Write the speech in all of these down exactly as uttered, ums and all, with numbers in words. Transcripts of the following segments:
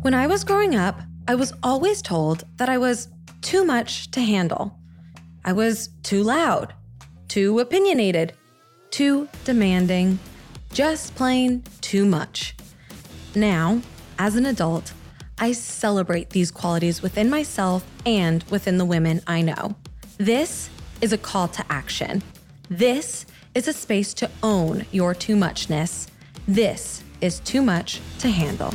When I was growing up, I was always told that I was too much to handle. I was too loud, too opinionated, too demanding, just plain too much. Now, as an adult, I celebrate these qualities within myself and within the women I know. This is a call to action. This is a space to own your too muchness. This is too much to handle.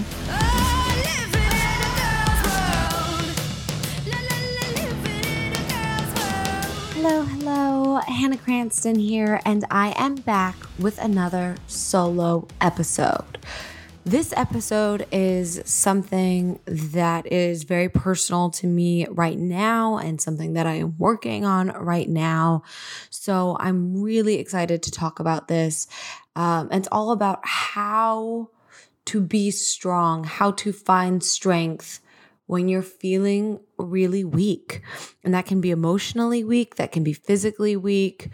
Hello, hello, Hannah Cranston here, and I am back with another solo episode. This episode is something that is very personal to me right now and something that I am working on right now. So I'm really excited to talk about this. Um, and it's all about how to be strong, how to find strength when you're feeling really weak. And that can be emotionally weak, that can be physically weak.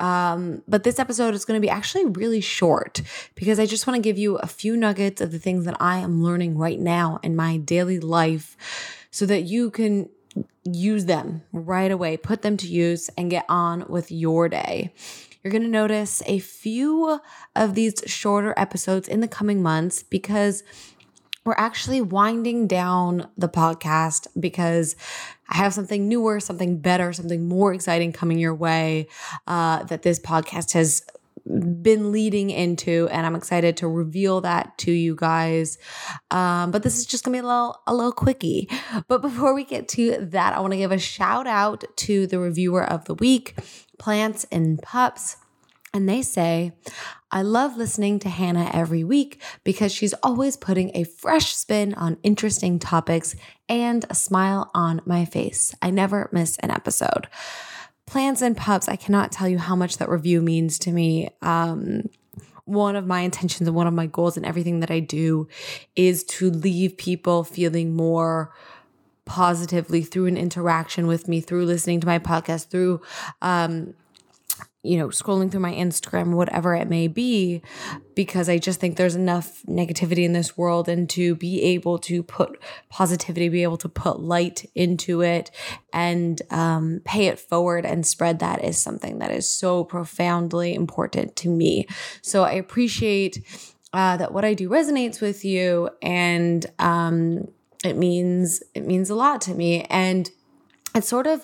Um, but this episode is going to be actually really short because I just want to give you a few nuggets of the things that I am learning right now in my daily life so that you can use them right away, put them to use, and get on with your day. You're going to notice a few of these shorter episodes in the coming months because we're actually winding down the podcast because I have something newer, something better, something more exciting coming your way uh, that this podcast has been leading into, and I'm excited to reveal that to you guys. Um, but this is just gonna be a little, a little quickie. But before we get to that, I want to give a shout out to the reviewer of the week, Plants and Pups. And they say, I love listening to Hannah every week because she's always putting a fresh spin on interesting topics and a smile on my face. I never miss an episode. Plants and Pups, I cannot tell you how much that review means to me. Um, one of my intentions and one of my goals in everything that I do is to leave people feeling more positively through an interaction with me, through listening to my podcast, through um, you know, scrolling through my Instagram, whatever it may be, because I just think there's enough negativity in this world, and to be able to put positivity, be able to put light into it and um, pay it forward and spread that is something that is so profoundly important to me. So I appreciate uh, that what I do resonates with you, and um, it means, it means a lot to me. And it sort of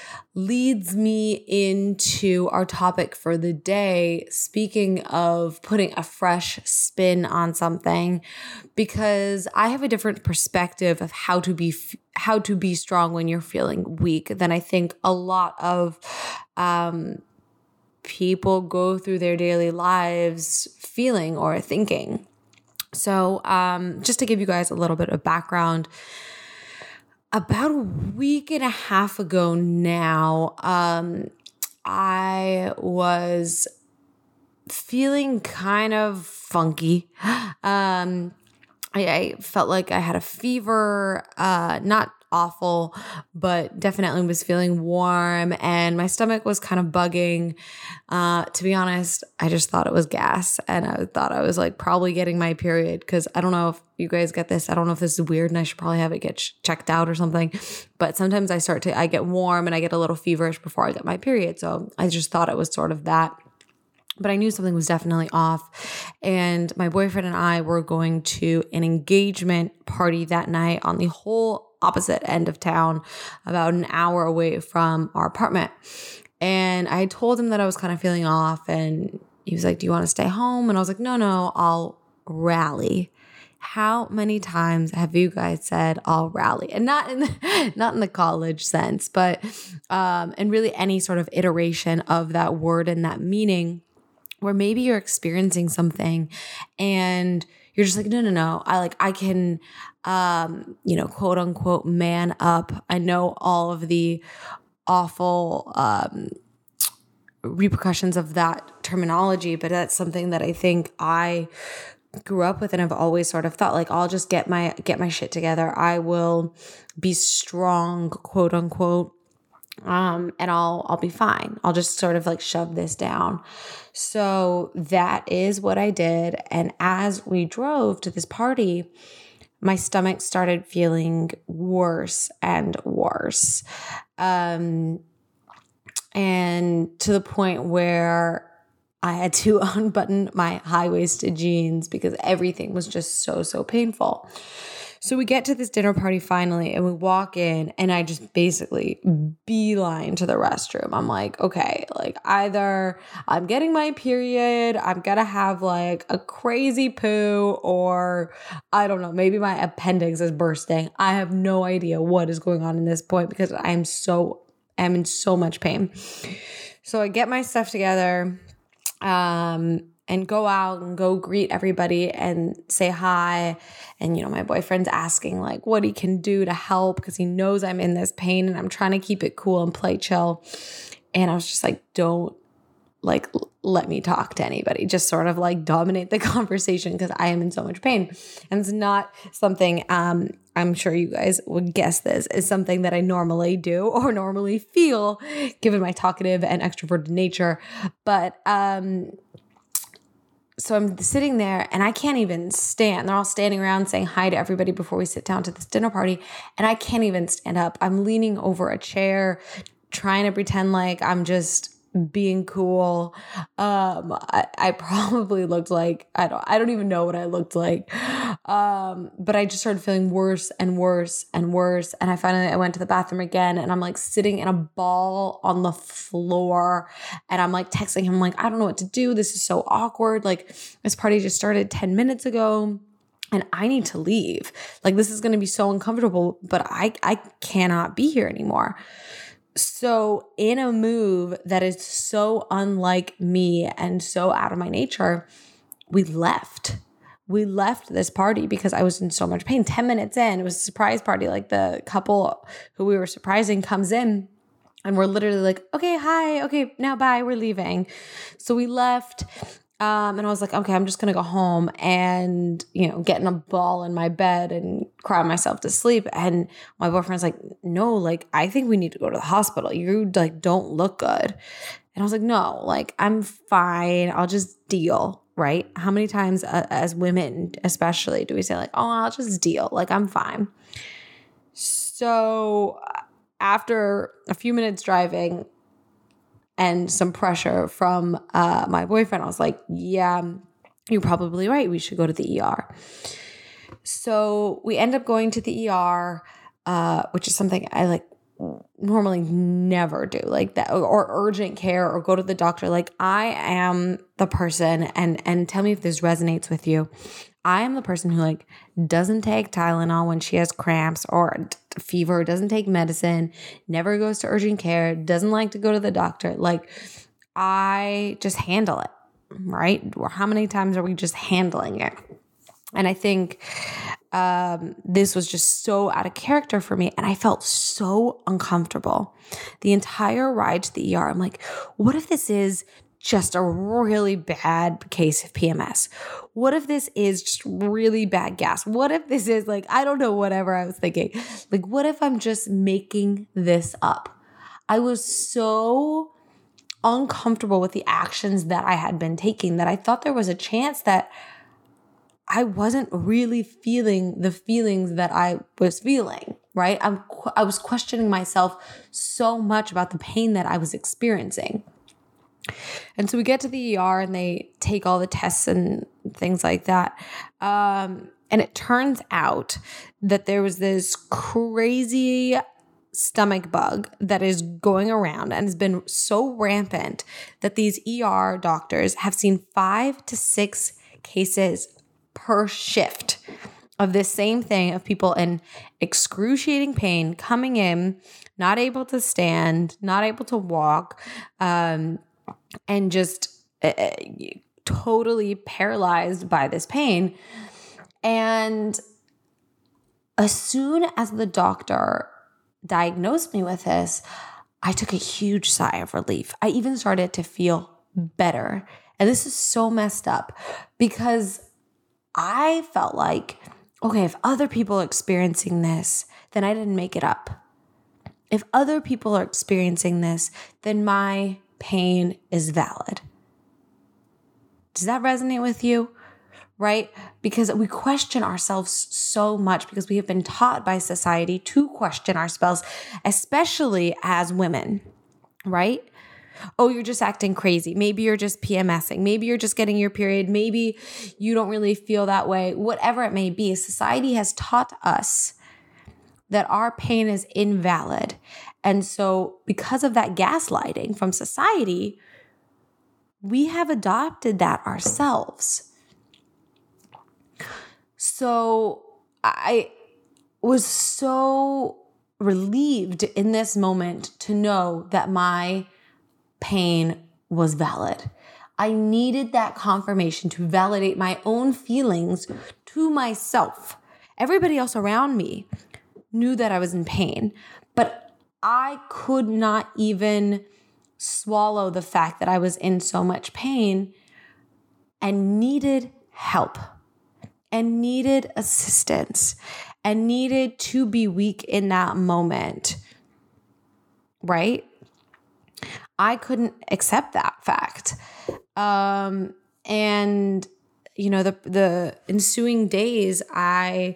leads me into our topic for the day, speaking of putting a fresh spin on something, because I have a different perspective of how to be how to be strong when you're feeling weak than I think a lot of um, people go through their daily lives feeling or thinking. So um, just to give you guys a little bit of background, about a week and a half ago now, um, I was feeling kind of funky. Um, I, I felt like I had a fever, uh, not awful, but definitely was feeling warm, and my stomach was kind of bugging. Uh, to be honest, I just thought it was gas, and I thought I was like probably getting my period, because I don't know if you guys get this. I don't know if this is weird and I should probably have it get ch- checked out or something, but sometimes I start to, I get warm and I get a little feverish before I get my period. So I just thought it was sort of that. But I knew something was definitely off. And my boyfriend and I were going to an engagement party that night on the whole opposite end of town, about an hour away from our apartment. And I told him that I was kind of feeling off, and he was like, do you want to stay home? And I was like, no, no, I'll rally. How many times have you guys said I'll rally? And not in the, not in the college sense, but um, in really any sort of iteration of that word and that meaning, where maybe you're experiencing something and you're just like, no, no, no. I like, I can, um, you know, quote unquote, man up. I know all of the awful um, repercussions of that terminology, but that's something that I think I grew up with, and I've always sort of thought like, I'll just get my get my shit together. I will be strong, quote unquote, um, and I'll I'll be fine. I'll just sort of like shove this down. So that is what I did. And as we drove to this party, my stomach started feeling worse and worse. Um, and to the point where I had to unbutton my high-waisted jeans because everything was just so, so painful. So we get to this dinner party finally and we walk in and I just basically beeline to the restroom. I'm like, okay, like either I'm getting my period, I'm gonna have like a crazy poo, or I don't know, maybe my appendix is bursting. I have no idea what is going on in this point because I'm so, I'm in so much pain. So I get my stuff together, um, and go out and go greet everybody and say hi. And, you know, my boyfriend's asking like what he can do to help because he knows I'm in this pain and I'm trying to keep it cool and play chill. And I was just like, don't like let me talk to anybody. Just sort of like dominate the conversation because I am in so much pain. And it's not something, um, I'm sure you guys would guess this, is something that I normally do or normally feel given my talkative and extroverted nature. But, um, So I'm sitting there and I can't even stand. They're all standing around saying hi to everybody before we sit down to this dinner party. And I can't even stand up. I'm leaning over a chair, trying to pretend like I'm just being cool. Um, I, I probably looked like, I don't, I don't even know what I looked like. Um, but I just started feeling worse and worse and worse. And I finally, I went to the bathroom again and I'm like sitting in a ball on the floor and I'm like texting him, like, I don't know what to do. This is so awkward. Like this party just started ten minutes ago. And I need to leave. Like this is going to be so uncomfortable, but I, I cannot be here anymore. So in a move that is so unlike me and so out of my nature, we left. We left this party because I was in so much pain. ten minutes in, it was a surprise party. Like the couple who we were surprising comes in and we're literally like, okay, hi. Okay, now bye. We're leaving. So we left. Um, and I was like, okay, I'm just going to go home and, you know, get in a ball in my bed and cry myself to sleep. And my boyfriend's like, no, like, I think we need to go to the hospital. You like, don't look good. And I was like, no, like, I'm fine. I'll just deal. Right. How many times uh, as women, especially, do we say like, oh, I'll just deal. Like, I'm fine. So after a few minutes driving, and some pressure from uh, my boyfriend, I was like, yeah, you're probably right. We should go to the E R. So we end up going to the E R, uh, which is something I like normally never do, like that, or, or urgent care or go to the doctor. Like I am the person, and and tell me if this resonates with you. I am the person who like doesn't take Tylenol when she has cramps or fever, doesn't take medicine, never goes to urgent care, doesn't like to go to the doctor. Like I just handle it, right? How many times are we just handling it? And I think um, this was just so out of character for me. And I felt so uncomfortable the entire ride to the E R. I'm like, what if this is just a really bad case of P M S? What if this is just really bad gas? What if this is like, I don't know, whatever I was thinking. Like, what if I'm just making this up? I was so uncomfortable with the actions that I had been taking that I thought there was a chance that I wasn't really feeling the feelings that I was feeling, right? I'm, I was questioning myself so much about the pain that I was experiencing. And so we get to the E R and they take all the tests and things like that. Um, and it turns out that there was this crazy stomach bug that is going around and has been so rampant that these E R doctors have seen five to six cases per shift of this same thing, of people in excruciating pain coming in, not able to stand, not able to walk, um, and just uh, totally paralyzed by this pain. And as soon as the doctor diagnosed me with this, I took a huge sigh of relief. I even started to feel better. And this is so messed up because I felt like, okay, if other people are experiencing this, then I didn't make it up. If other people are experiencing this, then my pain is valid. Does that resonate with you? right? Because we question ourselves so much because we have been taught by society to question ourselves, especially as women, right? Oh, you're just acting crazy. Maybe you're just PMSing. Maybe you're just getting your period. Maybe you don't really feel that way. Whatever it may be, society has taught us that our pain is invalid. And so because of that gaslighting from society, we have adopted that ourselves. So I was so relieved in this moment to know that my pain was valid. I needed that confirmation to validate my own feelings to myself. Everybody else around me knew that I was in pain, but I could not even swallow the fact that I was in so much pain and needed help and needed assistance and needed to be weak in that moment, right? I couldn't accept that fact. Um, and, you know, the, the ensuing days, I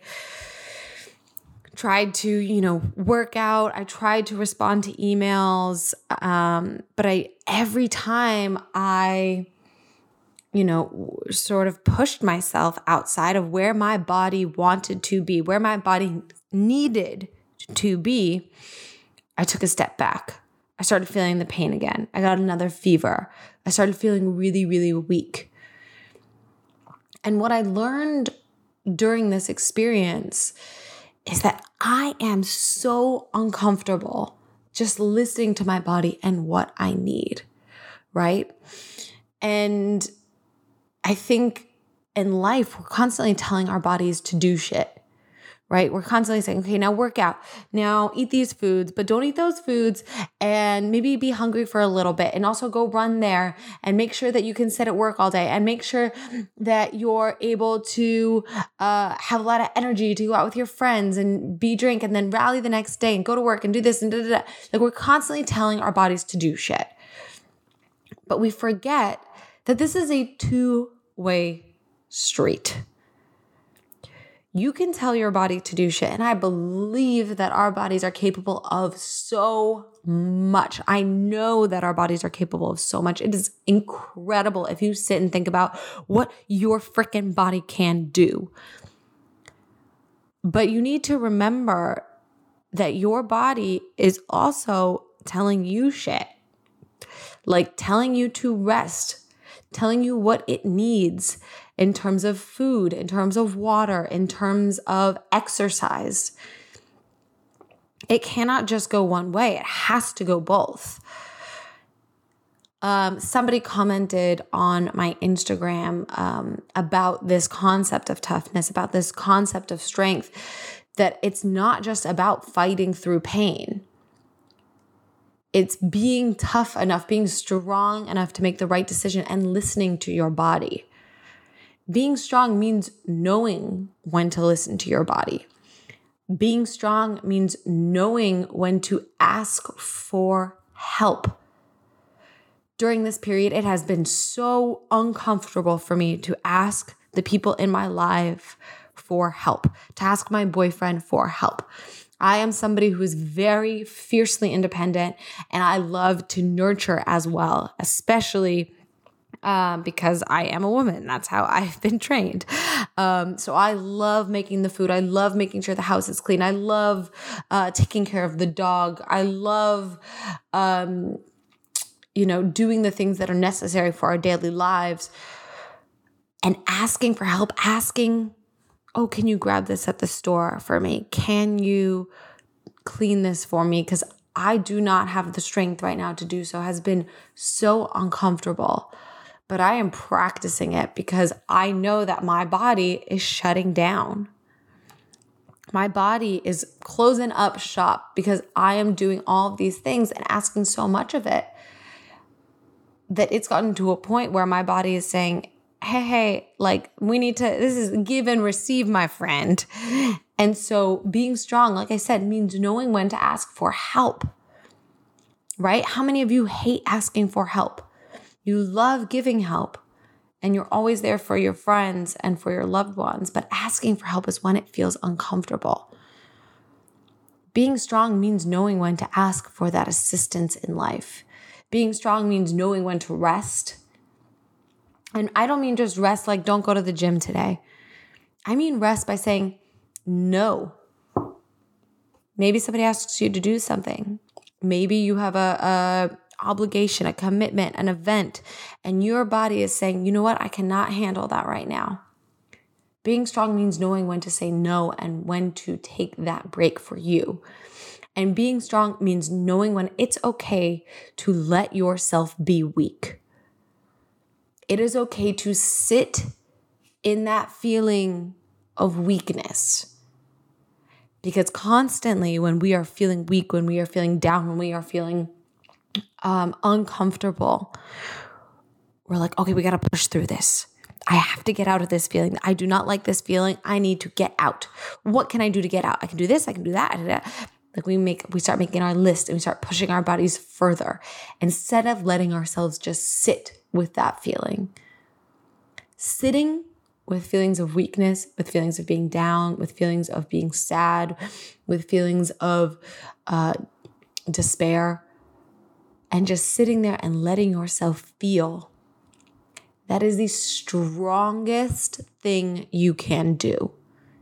tried to, you know, work out. I tried to respond to emails. Um, but I, every time I, you know, sort of pushed myself outside of where my body wanted to be, where my body needed to be, I took a step back. I started feeling the pain again. I got another fever. I started feeling really, really weak. And what I learned during this experience is that I am so uncomfortable just listening to my body and what I need, right? And I think in life, we're constantly telling our bodies to do shit. Right? We're constantly saying, okay, now work out, now eat these foods, but don't eat those foods, and maybe be hungry for a little bit, and also go run there, and make sure that you can sit at work all day, and make sure that you're able to uh, have a lot of energy to go out with your friends and be drink, and then rally the next day and go to work and do this and da da da. Like, we're constantly telling our bodies to do shit. But we forget that this is a two-way street. You can tell your body to do shit. And I believe that our bodies are capable of so much. I know that our bodies are capable of so much. It is incredible if you sit and think about what your freaking body can do. But you need to remember that your body is also telling you shit. Like telling you to rest, telling you what it needs in terms of food, in terms of water, in terms of exercise. It cannot just go one way. It has to go both. Um, somebody commented on my Instagram um, about this concept of toughness, about this concept of strength, that it's not just about fighting through pain. It's being tough enough, being strong enough to make the right decision and listening to your body. Being strong means knowing when to listen to your body. Being strong means knowing when to ask for help. During this period, it has been so uncomfortable for me to ask the people in my life for help, to ask my boyfriend for help. I am somebody who is very fiercely independent, and I love to nurture as well, especially Um, because I am a woman. That's how I've been trained. Um, so I love making the food. I love making sure the house is clean. I love uh, taking care of the dog. I love, um, you know, doing the things that are necessary for our daily lives and asking for help, asking, oh, can you grab this at the store for me? Can you clean this for me? Because I do not have the strength right now to do so. It has been so uncomfortable. But I am practicing it because I know that my body is shutting down. My body is closing up shop because I am doing all of these things and asking so much of it that it's gotten to a point where my body is saying, hey, hey, like we need to, this is give and receive, my friend. And so being strong, like I said, means knowing when to ask for help, right? How many of you hate asking for help? You love giving help and you're always there for your friends and for your loved ones, but asking for help is when it feels uncomfortable. Being strong means knowing when to ask for that assistance in life. Being strong means knowing when to rest. And I don't mean just rest like don't go to the gym today. I mean rest by saying no. Maybe somebody asks you to do something. Maybe you have a, a obligation, a commitment, an event, and your body is saying, you know what, I cannot handle that right now. Being strong means knowing when to say no and when to take that break for you. And being strong means knowing when it's okay to let yourself be weak. It is okay to sit in that feeling of weakness. Because constantly when we are feeling weak, when we are feeling down, when we are feeling um, uncomfortable, we're like, okay, we got to push through this. I have to get out of this feeling. I do not like this feeling. I need to get out. What can I do to get out? I can do this. I can do that. Like we make, we start making our list and we start pushing our bodies further instead of letting ourselves just sit with that feeling. Sitting with feelings of weakness, with feelings of being down, with feelings of being sad, with feelings of uh, despair, and just sitting there and letting yourself feel. That is the strongest thing you can do.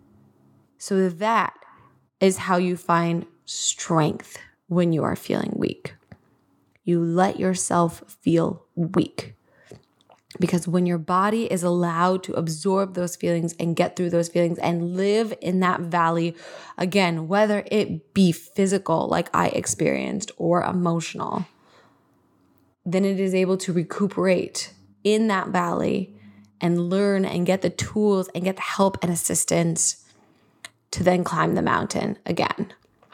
So that is how you find strength when you are feeling weak. You let yourself feel weak. Because when your body is allowed to absorb those feelings and get through those feelings and live in that valley, again, whether it be physical like I experienced or emotional, then it is able to recuperate in that valley and learn and get the tools and get the help and assistance to then climb the mountain again.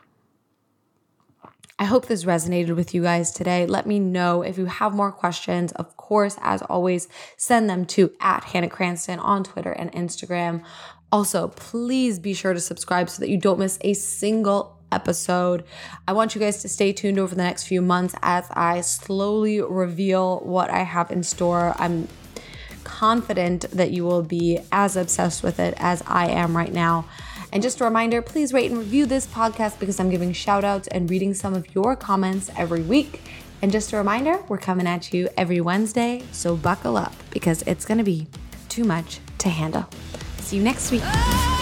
I hope this resonated with you guys today. Let me know if you have more questions. Of course, as always, send them to at Hannah Cranston on Twitter and Instagram. Also, please be sure to subscribe so that you don't miss a single episode. I want you guys to stay tuned over the next few months as I slowly reveal what I have in store. I'm confident that you will be as obsessed with it as I am right now. And just a reminder, please rate and review this podcast because I'm giving shout outs and reading some of your comments every week. And just a reminder, we're coming at you every Wednesday, so buckle up because it's going to be too much to handle. See you next week.